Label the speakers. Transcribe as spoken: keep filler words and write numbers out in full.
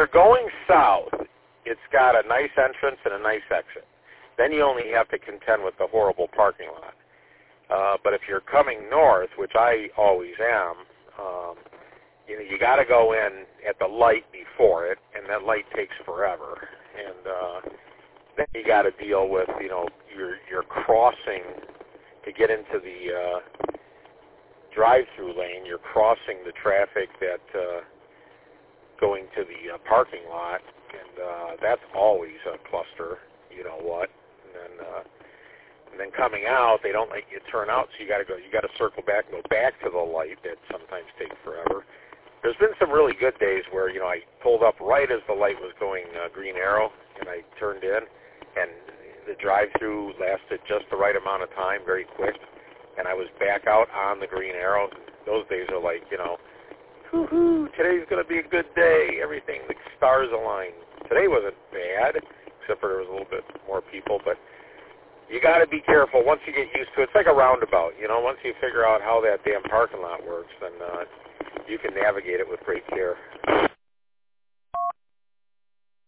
Speaker 1: going south, it's got a nice entrance and a nice exit. Then you only have to contend with the horrible parking lot. Uh, but if you're coming north, which I always am, um, you know, you got to go in at the light before it, and that light takes forever. And uh, then you got to deal with, you know, you're you're crossing to get into the uh, drive-through lane. You're crossing the traffic that uh, going to the uh, parking lot, and uh, that's always a cluster. You know what? And then uh, and then coming out, they don't let you turn out, so you got to go. You got to circle back and go back to the light. That sometimes takes forever. There's been some really good days where, you know, I pulled up right as the light was going uh, green arrow, and I turned in, and the drive-through lasted just the right amount of time, very quick, and I was back out on the green arrow. Those days are like, you know, whoo-hoo, today's going to be a good day. Everything, the stars aligned. Today wasn't bad, except for there was a little bit more people, but you got to be careful once you get used to it. It's like a roundabout, you know. Once you figure out how that damn parking lot works, then uh, you can navigate it with great care.